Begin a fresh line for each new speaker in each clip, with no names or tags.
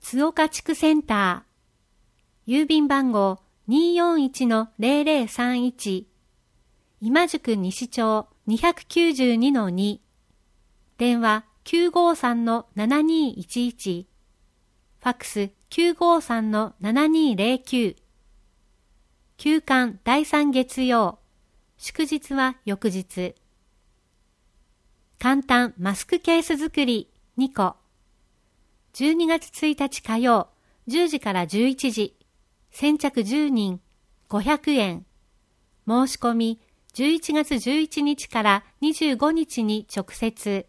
津岡地区センター、郵便番号 241-0031、今宿西町 292-2、電話 953-7211、ファックス 953-7209、休館第3月曜、祝日は翌日。簡単マスクケース作り2個。12月1日火曜、10時から11時。先着10人、500円。申し込み、11月11日から25日に直接。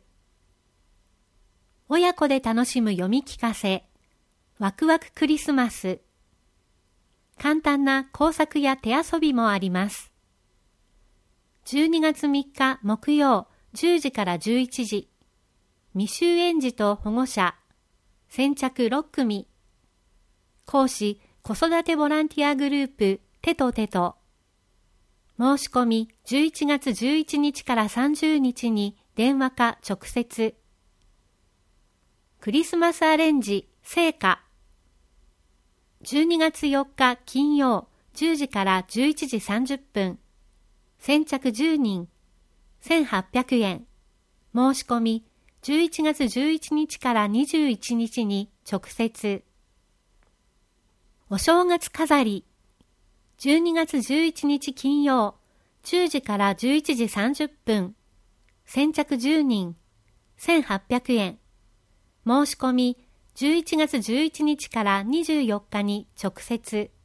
親子で楽しむ読み聞かせ。ワクワククリスマス。簡単な工作や手遊びもあります。12月3日木曜、10時から11時。未就園児と保護者。先着6組。講師、子育てボランティアグループ、手と手と。申し込み、11月11日から30日に電話か直接。クリスマスアレンジ、聖歌。12月4日金曜、10時から11時30分。先着10人、1800円。申し込み、11月11日から21日に直接。お正月飾り。12月11日金曜、10時から11時30分。先着10人、1800円。申し込み、11月11日から24日に直接。